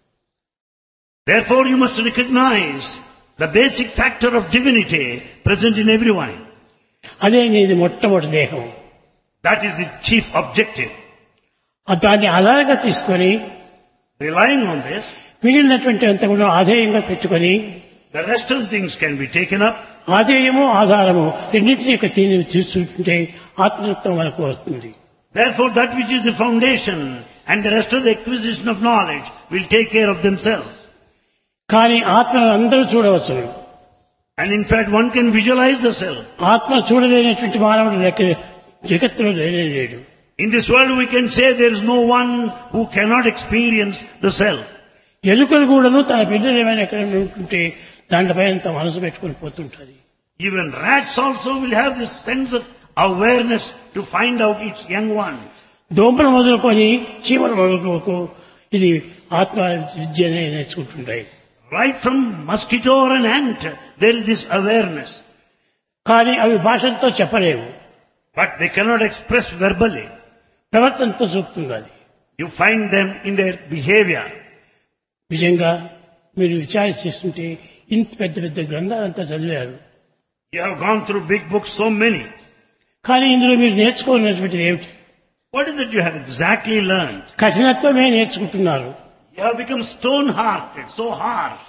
Therefore you must recognize the basic factor of divinity present in everyone. అదే నీది మొట్టమొదటి దేహం. That is the chief objective. దాన్ని ఆధారంగా తీసుకొని Relying on this, మిగిలినటువంటి అంతా కూడా ఆధేయంగా పెట్టుకొని the rest of the things can be taken up. ఆధేయము ఆధారము రెండింటినీ యొక్క తీని చూస్తుంటే ఆత్మతత్వం మనకు వస్తుంది. Therefore that which is the foundation and the rest of the acquisition of knowledge will take care of themselves. కానీ ఆత్మను అందరూ చూడవచ్చు. And in fact one can visualize the self. ఆత్మ చూడలేనటువంటి మానవుడు జగత్తులో లేడు. In this world we can say there is no one who cannot experience the self. ఎలుకలు కూడాను తన పిల్లలు ఏమైనా ఎక్కడ ఉంటుంటే దాంట్లపై అంత మనసు పెట్టుకుని పోతుంటది. Even rats also will have this sense of awareness to find out its young one. దోమలు మొదలుకొని చీమల మొదలుకు ఇది ఆత్మ విద్యనే నేర్చుకుంటుంటాయి. Right from mosquito or an ant, there is this awareness. కానీ అవి భాషలతో చెప్పలేవు, But they cannot express verbally. ప్రవర్తనతో చూపుతున్నది. You find them in their behavior. నిజంగా మీరు విచారిస్తుంటే ఇంత పెద్ద పెద్ద గ్రంథాలంతా చదివారు. You have gone through big books, so many. కానీ ఇందులో మీరు నేర్చుకోవాల్సినటువంటిది ఏమిటి? What is it you have exactly learned? కఠినత్వమే నేర్చుకుంటున్నారు. You have become stone-hearted, so harsh.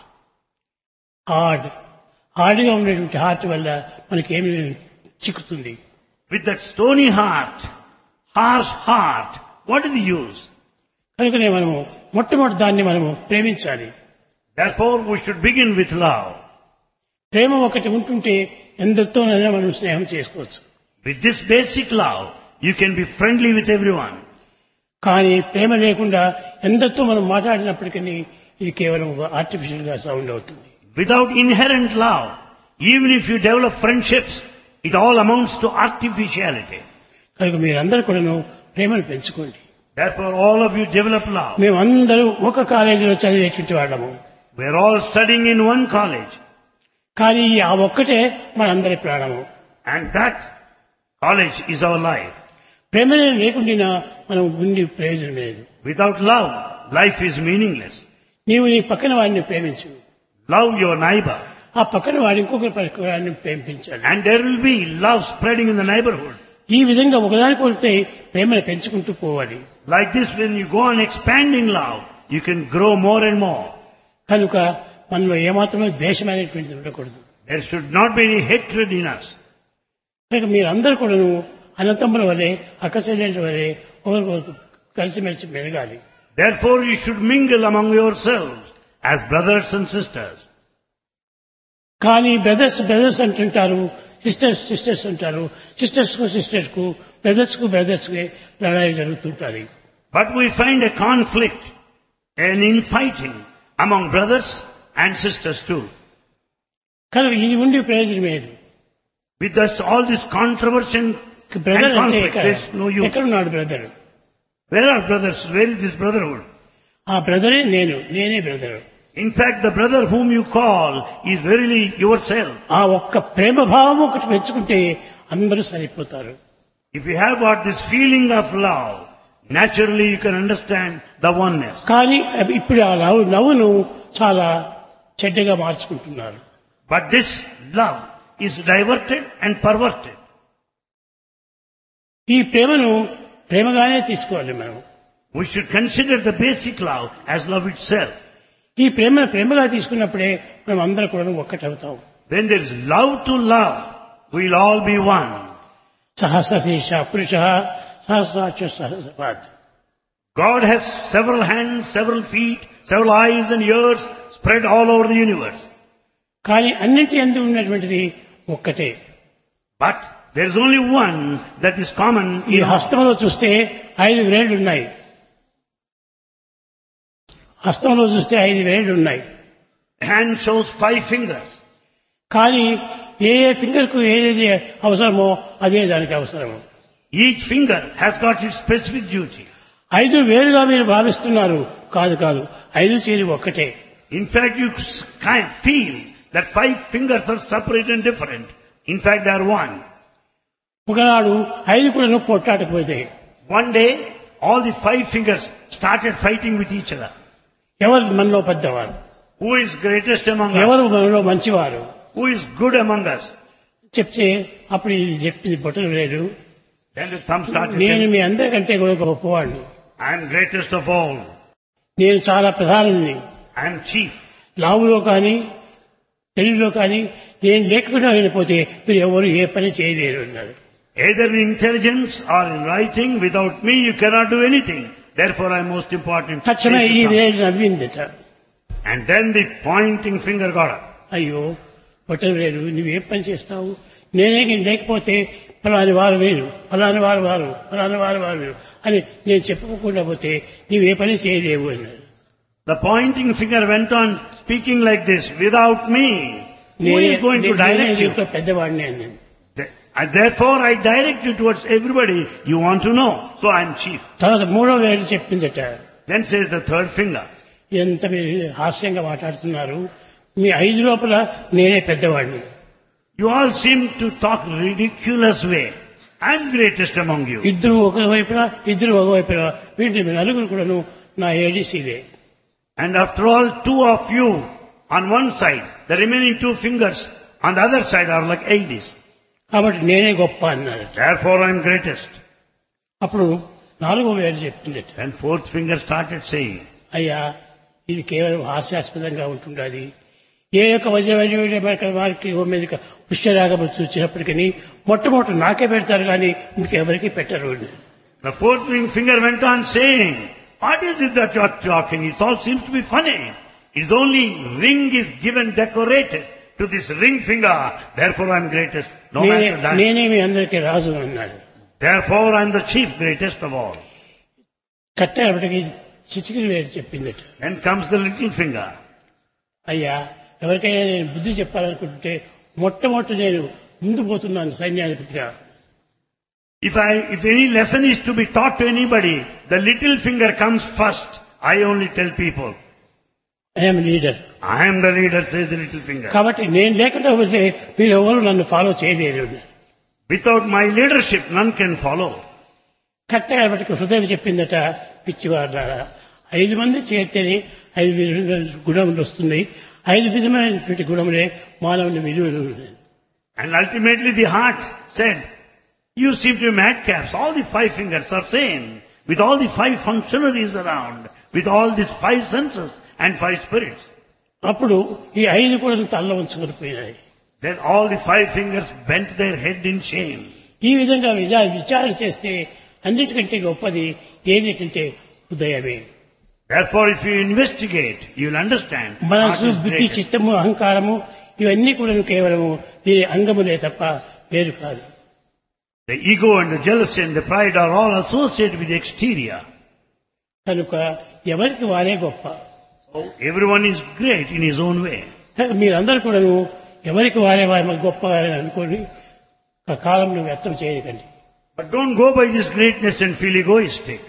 హార్డ్గా ఉండేటువంటి హార్ట్ వల్ల మనకేమి చిక్కుతుంది? With that stony heart, harsh heart, what is the use? కనుకనే మనము మొట్టమొదటి దాన్ని మనము ప్రేమించాలి. Therefore, we should begin with love. ప్రేమ ఒకటి ఉంటుంటే ఎందరితోనైనా మనం స్నేహం చేసుకోవచ్చు. With this basic love, you can be friendly with everyone. కానీ ప్రేమ లేకుండా ఎందరితో మనం మాట్లాడినప్పటికీ ఇది కేవలం ఆర్టిఫిషియల్ గా సౌండ్ అవుతుంది. Without inherent love, even if you develop friendships, it all amounts to artificiality. కనుక మీరందరూ కూడాను ప్రేమను పెంచుకోండి. Therefore, all of you develop love. మేమందరూ ఒక కాలేజీలో చదివేటువంటి వాళ్ళము. We are all studying in one college. కానీ ఆ ఒక్కటే మనందరి ప్రాణము. And that college is our life. ప్రేమనే లేకుండా మనం ఉండి ప్రయోజనం లేదు. Without love, life is meaningless. నీవు నీ పక్కన వాడిని ప్రేమించు. Love your neighbor. ఆ పక్కన వాడి ఇంకొకరి వాడిని ప్రేమించాలి. And there will be love spreading in the neighborhood. ఈ విధంగా ఒకదానికొకటి ప్రేమను పెంచుకుంటూ పోవాలి. Like this, when you go on expanding love, you can grow more and more. కనుక మనలో ఏమాత్రమే ద్వేషమైనటువంటిది ఉండకూడదు. There should not be any hatred in us. కనుక మీరందరూ కూడాను అన్నతమ్ముల వలె అక్కచెల్లెళ్ళ వలె ఒకరికొకరు కలిసిమెలిసి మెలగాలి. Therefore, you should mingle among yourselves as brothers and sisters. కానీ బ్రదర్స్ అంటుంటారు, సిస్టర్స్ అంటారు. సిస్టర్స్ కు బ్రదర్స్ కి లడాయి జరుగుతుంటారు. But we find a conflict, an infighting among brothers and sisters too. కనుక ఇది ఉండి ప్రయోజనం లేదు. With us, all this controversy and brother అంటే conflict, there is no use. ఎక్కడున్నాడు brother? Where are brothers? Where is this brotherhood? ఆ బ్రదరే నేనే brother. In fact, the brother whom you call is verily yourself. ఆ ఒక్క ప్రేమ భావం ఒకటి పెంచుకుంటే అందరూ సరిపోతారు. If you have got this feeling of love, naturally you can understand the oneness. కానీ ఇప్పుడు ఆ లవ్ను చాలా చెడ్డగా మార్చుకుంటున్నారు. But this love is diverted and perverted. ఈ ప్రేమను ప్రేమగానే తీసుకోవాలి మనం. We should consider the basic love as love itself. ఈ ప్రేమగా తీసుకున్నప్పుడే మనం అందరూ కూడా ఒక్కటవుతాం. When there is love to love, we'll all be one. సహస్రశీర్ష పురుష సహస్రాక్ష సహస్రపాద్. God has several hands, several feet, several eyes and ears spread all over the universe. కానీ అన్నింటి యందు ఉన్నటువంటిది ఒక్కటే. But there is only one that is common ఈ in all. హస్తంలో చూస్తే 5 వేళ్లు ఉన్నాయి. హస్తంలో చూస్తే 5 వేళ్లు ఉన్నాయి. Hand shows 5 fingers. కానీ ఏ ఫింగర్ కు ఏది అవసరమో అదే దానికి అవసరము. Each finger has got its specific duty. 5 వేలుగా మీరు భావిస్తున్నారు. కాదు 5 చేరి ఒక్కటే. In fact, you can't feel that 5 fingers are separate and different. In fact, they are one. ఒకనాడు 5 కూడా పొట్లాటకపోతే One day, all the 5 fingers started fighting with each other. ఎవరు మనలో పెద్దవారు, Who is greatest among us? ఎవరు మనలో మంచివారు Who is good among us? చెప్తే అప్పుడు ఇది చెప్పింది బొట్టలు లేదు. Then the thumb started నేను telling, మీ అందరికంటే కూడా గొప్పవాడిని. I am greatest of all. నేను చాలా ప్రధానుని. I am chief. లావులో కానీ తెలుగులో కానీ నేను లేకుండా వెళ్ళిపోతే మీరు ఎవరు ఏ పని చేయలేరు అన్నారు. Either in intelligence or in writing, without me you cannot do anything. Therefore I am most important. తక్షణమే ఈ వేలు నవ్విందట. And then the pointing finger got up. అయ్యో బొట్టలు లేదు, నువ్వేం పని చేస్తావు? నేనే లేకపోతే ఫలాని వారు వీరు, ఫలాని వారు వారు, ఫలాని వారు వారు వీరు అని నేను చెప్పుకోకుండా పోతే నీవు ఏ పని చేయలేవు అన్నాడు. The pointing finger went on speaking like this, without me, who is going to direct you? దీంట్లో పెద్దవాడిని అన్నాను. And therefore I direct you towards everybody you want to know. So I am chief. తర్వాత మూడో వేలు చెప్పిందట. Then says the third finger. ఎంత మీరు హాస్యంగా మాట్లాడుతున్నారు, మీ 5 లోపల నేనే పెద్దవాడిని. You all seem to talk ridiculous way. I am greatest among you. ఇద్దరు ఒకవైపున ఇద్దరు ఒకవైపున వీటి నలుగురు కూడాను నా ఏడీసీలే. And after all, 2 of you on one side, the remaining 2 fingers on the other side are like ADs. కాబట్టి నేనే గొప్ప అన్నాడు. Therefore I am greatest. అప్పుడు నాలుగో వేలు చెప్తుంది. Then 4th finger started saying, అయ్యా ఇది కేవలం హాస్యాస్పదంగా ఉంటుండాలి. ఏ యొక్క వారికి మీద పుష్యరాగములు చూసినప్పటికీ మొట్టమొదటి నాకే పెడతారు కానీ ఇంకెవరికి పెట్టరు. The 4th finger went on saying, what is it that you are talking? It all seems to be funny. It is only ring is given decorated to this ring finger. Therefore I am greatest. No matter that. నేనే మీ అందరికీ రాజు అన్నాడు. Therefore I am the chief, greatest of all. కట్టేపటికి చిటికిన వేలు చెప్పిందట. Then comes the little finger. అయ్యా ఎవరికైనా నేను బుద్ధి చెప్పాలనుకుంటే మొట్టమొదటి నేను ముందు పోతున్నాను సైన్యాధిపతిగా. If any lesson is to be taught to anybody, the little finger comes first. I only tell people. I am leader. I am the leader, says the little finger. కాబట్టి నేను లేకుండా పోతే మీరు ఎవరు నన్ను ఫాలో చేయలేరు. Without my leadership, none can follow. కరెక్ట్గా బట్టి హృదయం చెప్పిందట, పిచ్చివాళ్ళారా 5 మంది చేస్తేనే 5 విధమైన గుణములు వస్తున్నాయి. 5 విధమైనటువంటి గుణములే మానవుని విలువలు. And ultimately the heart said, you seem to be madcaps. All the 5 fingers are same. With all the 5 functionaries around. With all these 5 senses and 5 spirits. అప్పుడు ఈ 5 కూడా తల్ల ఉంచుకొని పోయినాయి. Then all the 5 fingers bent their head in shame. ఈ విధంగా విచారణ చేస్తే అన్నిటికంటే గొప్పది ఏమిటంటే హృదయమే. Therefore if you investigate, you will understand. మనసు, బుద్ధి, చిత్తము, అహంకారము ఇవన్నీ కూడా కేవలము దీని అంగములే తప్ప వేరు కాదు. The ego and the jealousy and the pride are all associated with the exterior. కనుక ఎవరికి వారే గొప్ప. So everyone is great in his own way. మీరందరూ కూడా ఎవరికి వారే వారి గొప్ప అనుకోని కాలంలో వ్యర్థం చేయకండి. But don't go by this greatness and feel egoistic.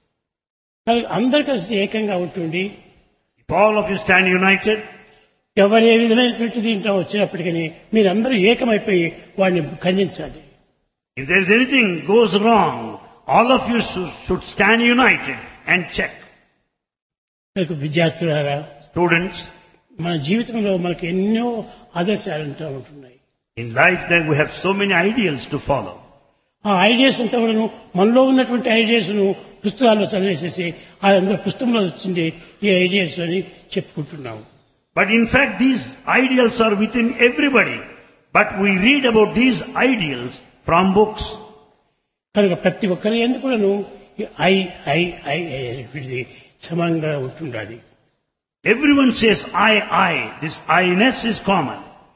అందరు కలిసి ఏకంగా ఉంటుంది. If all of you stand united, ఎవరు ఏ విధమైనటువంటి దీంట్లో వచ్చినప్పటికీ మీరందరూ ఏకమైపోయి వాడిని ఖండించాలి. if there is anything goes wrong, all of you should stand united and check. విద్యార్థులారా, Students, మన జీవితంలో మనకు ఎన్నో ఆదర్శాలు ఉంటున్నాయి. in life then we have so many ideals to follow. ఆ ఐడియాస్ అంతా కూడా మనలో ఉన్నటువంటి ఐడియాస్ ను పుస్తకాల్లో చదివేసేసి అందరూ పుస్తకంలో వచ్చింది ఈ ఐడియాస్ అని చెప్పుకుంటున్నాము. But in fact these ideals are within everybody. But we read about these ideals from books. కనుక ప్రతి ఒక్కరి ఎందుకును ఐ ఐ ఐ అనేది సమానంగా ఉంటుండాలి. Everyone says I. This I-ness is common.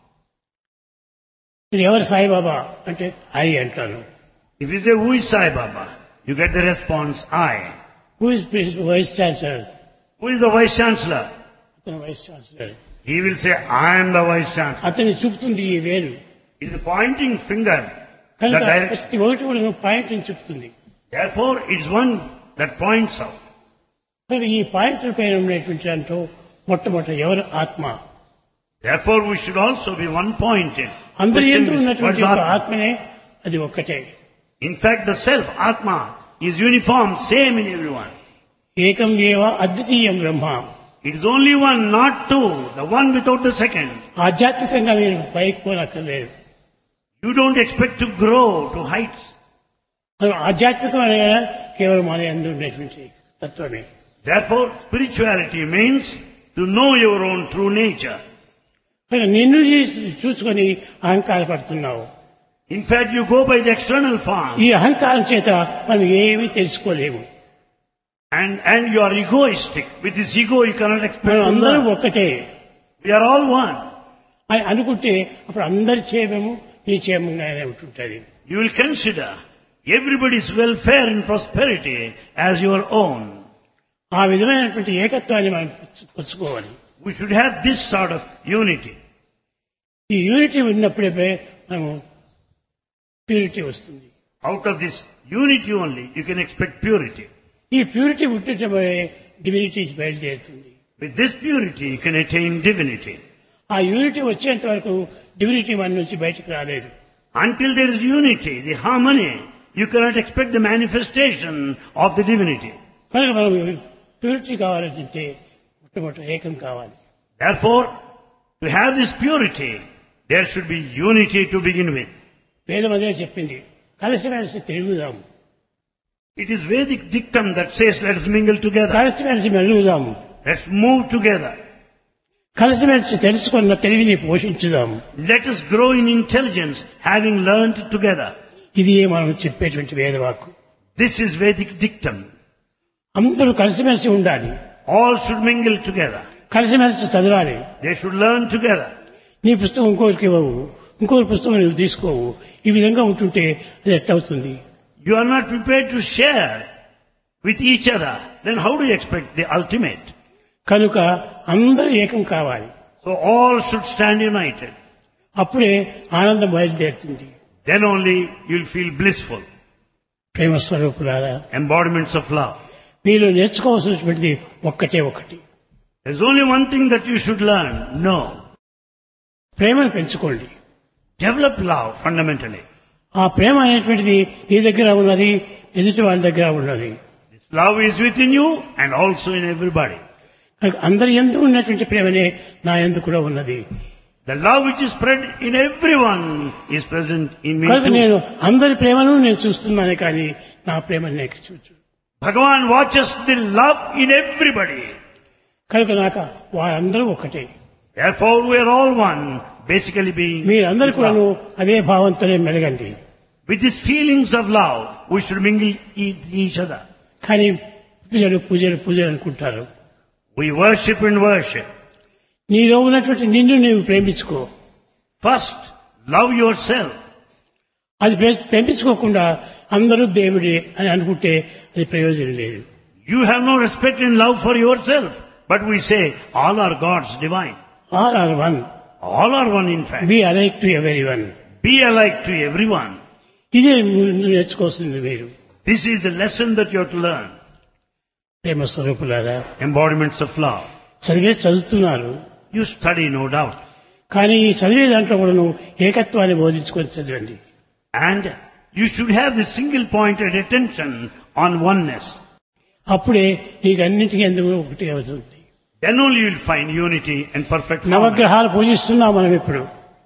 ఎవరు సాయిబాబా అంటే ఐ అంటారు. If you say who is Sai Baba, you get the response I. Who is Vice Chancellor? Who is the Vice Chancellor? Vice Chancellor. He will say I am the Vice Chancellor. అతని చూపుతుంది ఈ వేలు. It is the pointing finger. కనుక ప్రతి ఒకటి కూడా పాయింట్ చూపుతుంది. Therefore it is one that points out. ఈ పాయింట్ పైన ఉన్నటువంటి దాంట్లో మొట్టమొదటి ఎవరు ఆత్మ. Therefore we should also be one pointed. అందరి యందు ఉన్నటువంటి ఆత్మనే అది ఒక్కటే. In fact the self Atma is uniform, same in everyone. ఏకం ఏవ అద్వితీయం బ్రహ్మ. It is only one, not two, the one without the second. ఆధ్యాత్మికంగా మీరు పైకి పోనక్కర్లేదు. You don't expect to grow to heights. ఆధ్యాత్మికమైన కేవలం మన యందు ఉండేటువంటి తత్వమే. Therefore spirituality means to know your own true nature. నిన్ను చూసుకొని అహంకారపడుతున్నావు. In fact you go by the external form. ఈ అహంకారం చేత మనం ఏమీ తెలుసుకోలేము. And you are egoistic. With this ego you cannot expect to అందరూ learn. ఒక్కటే. We are all one. అని అనుకుంటే అప్పుడు అందరి క్షేమము నీ క్షేమంగానే ఉంటుంటుంది. You will consider everybody's welfare and prosperity as your own. ఆ విధమైనటువంటి ఏకత్వాన్ని మనం పుచ్చుకోవాలి. We should have this sort of unity. ఈ యూనిటీ ఉన్నప్పుడే మనము ప్యూరిటీ వస్తుంది. Out of this unity only, you can expect purity. ఈ ప్యూరిటీ ఉంటే డివినిటీ బయలుదేరుతుంది. With this purity, you can attain divinity. ఆ యూనిటీ వచ్చేంత వరకు డివినిటీ మన నుంచి బయటకు రాలేదు. Until there is unity, the harmony, you cannot expect the manifestation of the divinity. కనుక మనం ప్యూరిటీ కావాలంటే మొట్టమొదటి ఏకం కావాలి. Therefore, to have this purity, there should be unity to begin with. వేదం అదే చెప్పింది, కలిసిమెలిసి తిరుగుదాం. It is Vedic dictum that says, let us mingle together. కలిసిమెలిసి మెలుగుదాం. Let's move together. కలిసిమెలిసి తెలుసుకున్న తెలివిని పోషించుదాం. Let us grow in intelligence, having learned together. ఇది మనం చెప్పేటువంటి వేదవాక్కు. This is Vedic dictum. అందరూ కలిసిమెలిసి ఉండాలి. All should mingle together. కలిసిమెలిసి చదవాలి. They should learn together. నీ పుస్తకం ఇంకోరికి ఇవ్వవు, ఇంకోరి పుస్తకం నువ్వు తీసుకోవు. ఈ విధంగా ఉంటుంటే అది ఎట్టవుతుంది? You are not prepared to share with each other. Then how do you expect the ultimate? కనుక అందరూ ఏకం కావాలి. So all should stand united. అప్పుడే ఆనందం బయలుదేరుతుంది. Then only you'll feel blissful. ప్రేమ స్వరూపులారా, Embodiments of love. మీరు నేర్చుకోవాల్సినటువంటిది ఒక్కటే ఒకటి. There's only one thing that you should learn. No. ప్రేమను పెంచుకోండి. Develop love fundamentally. ఆ ప్రేమ అనేటువంటిది నీ దగ్గర ఉన్నది, ఎదుటి వాళ్ళ దగ్గర ఉన్నది. This love is within you and also in everybody. కనుక అందరి యందు ఉన్నటువంటి ప్రేమనే నా యందు కూడా ఉన్నది. The love which is spread in everyone is present in me కనుక too. నేను అందరి ప్రేమను నేను చూస్తున్నానే కానీ నా ప్రేమను నేను చూచు. Bhagavan watches the love in everybody. కనుక నాకు వారందరూ ఒకటే. Therefore we are all one, basically being మీరందరూ with కూడా love. అదే భావంతోనే మెలగండి. With these feelings of love, we should mingle each other. కానీ పూజలు అనుకుంటారు. We worship and worship. నీలో ఉన్నటువంటి నిన్ను నీవు ప్రేమించుకో. First, love yourself. అది ప్రేమించుకోకుండా అందరూ దేవుడే అని అనుకుంటే అది ప్రయోజనం లేదు. You have no respect and love for yourself. But we say, all are gods divine. All are one. All are one in fact. Be alike to everyone. Be alike to everyone. ఇదే నేర్చుకోవాల్సింది మీరు. This is the lesson that you have to learn. ప్రేమ స్వరూపులారా, Embodiments of love. చదువుతున్నారు. You study, no doubt. కానీ ఈ చదివే దాంట్లో కూడా నువ్వు ఏకత్వాన్ని బోధించుకొని చదవండి. And you should have the single pointed attention on oneness. అప్పుడే నీకు అన్నింటికీ ఎందుకు ఒకటి అవుతుంది. Then only you will find unity and perfect harmony. నవగ్రహాలు పూజిస్తున్నాం మనం ఇప్పుడు.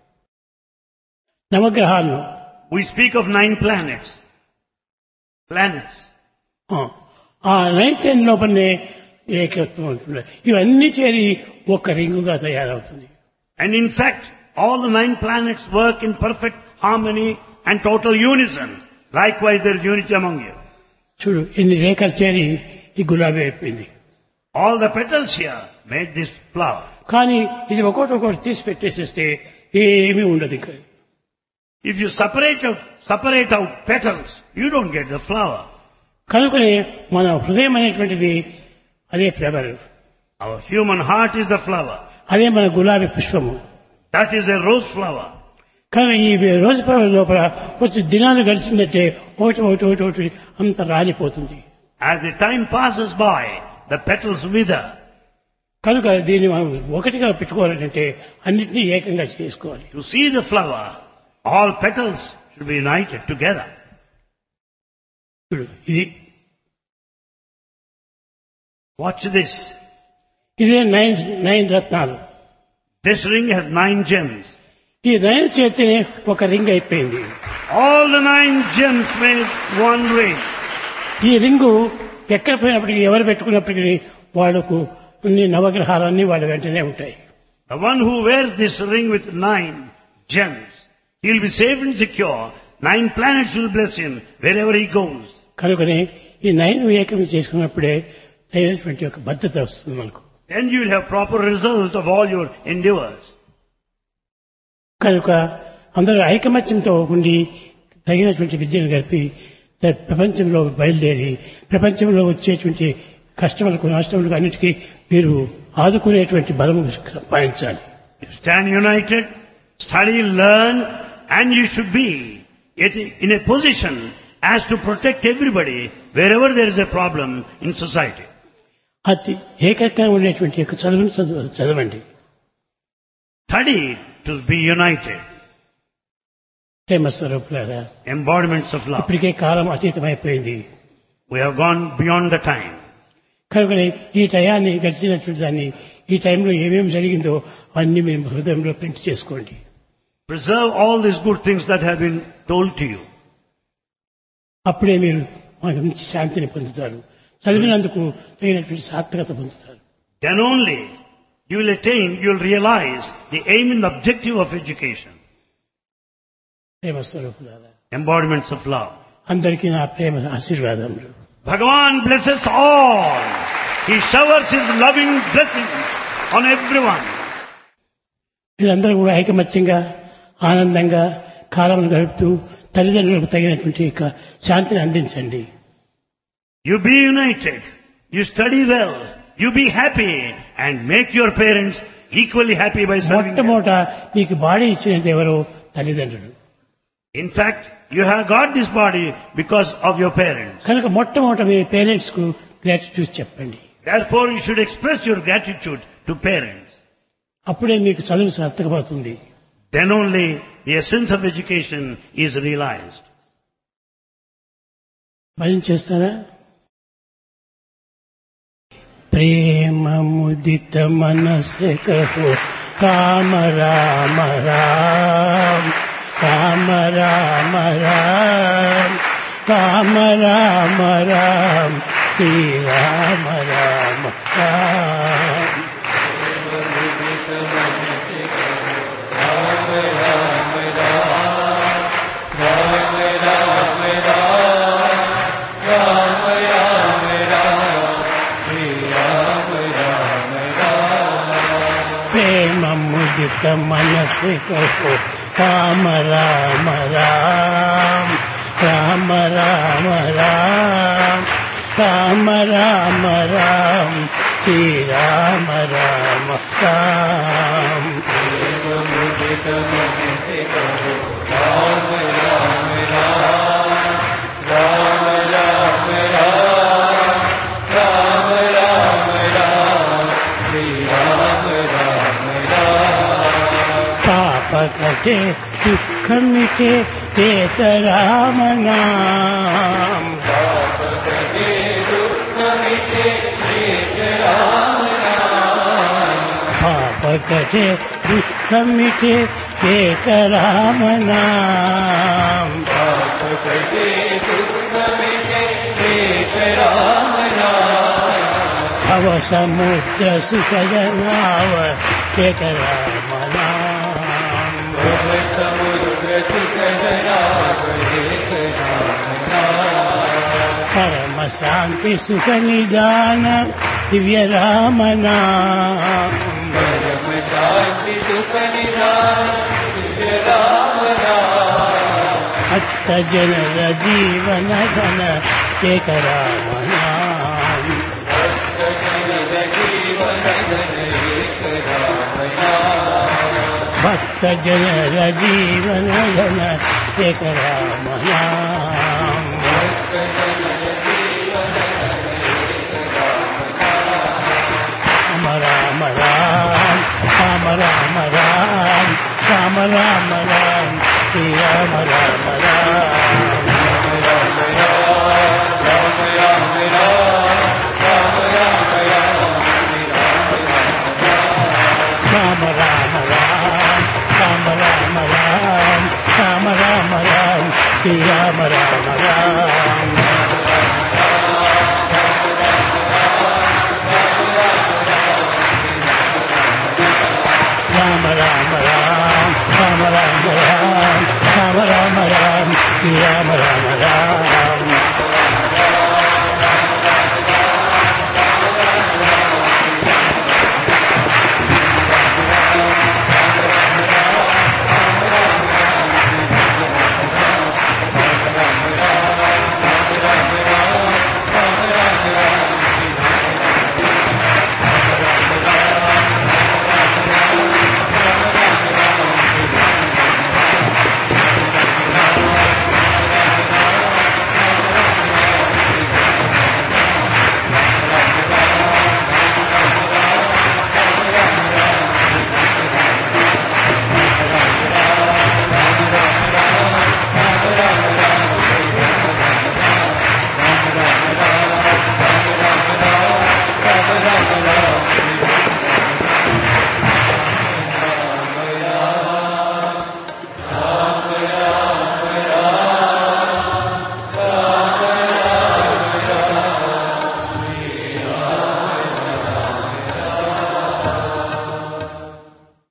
నవగ్రహాలను We speak of 9 planets. Planets. ఆ 9 లోపలనే ఏకత్వం ఉంటుంది. ఇవన్నీ చేరి ఒక రింగుగా తయారవుతుంది. And in fact, all the 9 planets work in perfect harmony and total unison. Likewise, there is unity among you. చూడు, ఇన్ని రేఖలు చేరి ఈ గులాబీ అయిపోయింది. All the petals here made this flower. కానీ ఇది ఒక్కొక్కటి తీసి పెట్టేసేస్తే ఏమీ ఉండదు ఇంకా. If you separate out petals, you don't get the flower. కనుకనే మన హృదయం అనేటువంటిది అదే flower. Our human heart is the flower. అదే మన గులాబీ పుష్పము. That is a rose flower. కానీ ఈ రోజు ఫ్లవర్ లోపల కొంచెం దినాలు గడిచిందంటే ఒకటి అంత రాలిపోతుంది. As the time passes by, the petals wither. కనుక దీన్ని మనం ఒకటిగా పెట్టుకోవాలంటే అన్నింటినీ ఏకంగా చేసుకోవాలి. To see the flower, all petals should be united together. ఇది Watch this. ఇదే 9 రత్నాలు. This ring has 9 gems. ఈ 9 చేతినే ఒక రింగ్ అయిపోయింది. All the 9 gems made one ring. ఈ రింగు ఎక్కడ పోయినప్పటికీ ఎవరు పెట్టుకున్నప్పటికీ వాళ్ళకు అన్ని నవగ్రహాలన్నీ వాళ్ళ వెంటనే ఉంటాయి. The one who wears this ring with 9 gems, he will be safe and secure. 9 planets will bless him wherever he goes. కనుకనే ఈ 9 ఏకం చేసుకున్నప్పుడే అయినటువంటి ఒక భద్రత వస్తుంది మనకు. Then you will have proper result of all your endeavors. కనుక అందరూ ఐకమత్యంతో ఉండి తగినటువంటి విద్యను గడిపి ప్రపంచంలో బయలుదేరి ప్రపంచంలో వచ్చేటువంటి కష్టములకు నష్టములకు అన్నిటికీ మీరు ఆదుకునేటువంటి బలము సంపాదించాలి. Stand united, study, learn, and you should be in a position as to protect everybody wherever there is a problem in society. అతి ఏకైకంగా ఉండేటువంటి యొక్క చదువును చదవండి. Study to be united. ప్రేమ స్వరూపులారా, Embodiments of love. ఇప్పటికే కాలం అతీతమైపోయింది. We have gone beyond the time. కనుక ఈ టయాన్ని గడిచినటువంటి దాన్ని ఈ టైంలో ఏమేమి జరిగిందో అన్ని మీరు హృదయంలో ప్రింట్ చేసుకోండి. Preserve all these good things that have been told to you. అప్పుడే మీరు మంచి శాంతిని పొందుతారు. చదివినందుకు తగినటువంటి సార్థకత పొందుతారు. Then only you will attain, you will realize the aim and objective of education. ప్రేమ స్వరూపులారా, Embodiments of love. అందరికీ నా ప్రేమ ఆశీర్వాదములు. Bhagavan blesses all. He showers his loving blessings on everyone. మీరందరూ కూడా ఐకమత్యంగా ఆనందంగా కాలం గడుపుతూ తల్లిదండ్రులకు తగినటువంటి శాంతిని అందించండి. You be united. You study well. You be happy and make your parents equally happy by serving them. మొట్టమొదట మీకు బాడీ ఇచ్చినది ఎవరో తల్లిదండ్రులు. In fact, you have got this body because of your parents. కనుక మొట్టమొదట మీ పేరెంట్స్ కు గ్రాటిట్యూడ్ చెప్పండి. Therefore, you should express your gratitude to parents. అప్పుడే మీకు చదువు సార్థకమవుతుంది. Then only the essence of education is realized. భజన చేస్తారా? ప్రేమ ముదిత మనసే కహో రామ రామ రామ రామ రామ రామ రామ రామ రామ శ్రీ రామ రామ రామ. ప్రేమ ముదిత మనసే కహో రామ రామ రామ రామ రామ రామ రామ రామ రామ శ్రీ రామ రామ రామ. పాప కటే దుఃఖ మిటే తేత రామ నామ. పాప కటే దుఃఖ మిటే ఏక రామ నామ. భవ సముద్ర సుఖజనావ ఏక రామ నామ. పరమ శాంతి సుఖ నిదాన దివ్య రామ నామ. భక్త జనర జీవన ఘన ఏక రామ నామ. భక్త జనర జీవన ఘన ఏక రామ నామ. రామ రామ రామ రామ రామ రామ రామ రామ శ్రీ రామ రామ రామ. రామ రామ రామ రామ రామ రామ రామ రామ రామ శ్రీ రామ రామ రామ. రామ రామ రామ రామ రామ రామ రామ రామ రామ శ్రీ రామ రామ రామ.